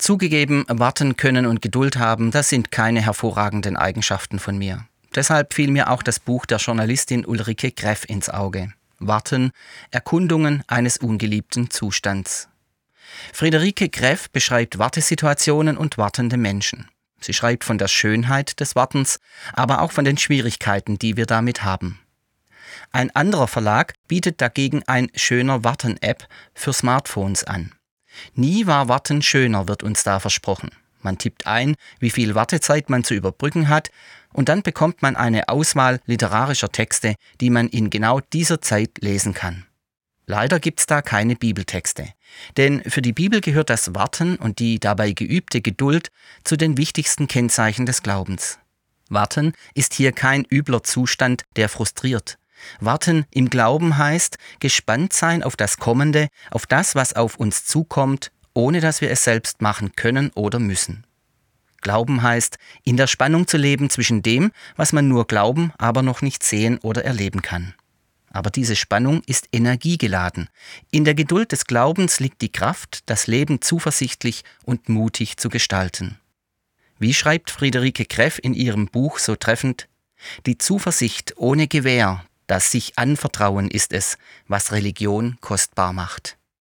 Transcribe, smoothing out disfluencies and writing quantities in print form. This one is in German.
Zugegeben, warten können und Geduld haben, das sind keine hervorragenden Eigenschaften von mir. Deshalb fiel mir auch das Buch der Journalistin Ulrike Greff ins Auge. Warten, Erkundungen eines ungeliebten Zustands. Friederike Greff beschreibt Wartesituationen und wartende Menschen. Sie schreibt von der Schönheit des Wartens, aber auch von den Schwierigkeiten, die wir damit haben. Ein anderer Verlag bietet dagegen ein Schöner Warten-App für Smartphones an. Nie war Warten schöner, wird uns da versprochen. Man tippt ein, wie viel Wartezeit man zu überbrücken hat, und dann bekommt man eine Auswahl literarischer Texte, die man in genau dieser Zeit lesen kann. Leider gibt's da keine Bibeltexte, denn für die Bibel gehört das Warten und die dabei geübte Geduld zu den wichtigsten Kennzeichen des Glaubens. Warten ist hier kein übler Zustand, der frustriert. Warten im Glauben heißt, gespannt sein auf das Kommende, auf das, was auf uns zukommt, ohne dass wir es selbst machen können oder müssen. Glauben heißt, in der Spannung zu leben zwischen dem, was man nur glauben, aber noch nicht sehen oder erleben kann. Aber diese Spannung ist energiegeladen. In der Geduld des Glaubens liegt die Kraft, das Leben zuversichtlich und mutig zu gestalten. Wie schreibt Friederike Greff in ihrem Buch so treffend: Die Zuversicht ohne Gewähr, das sich anvertrauen ist es, was Religion kostbar macht.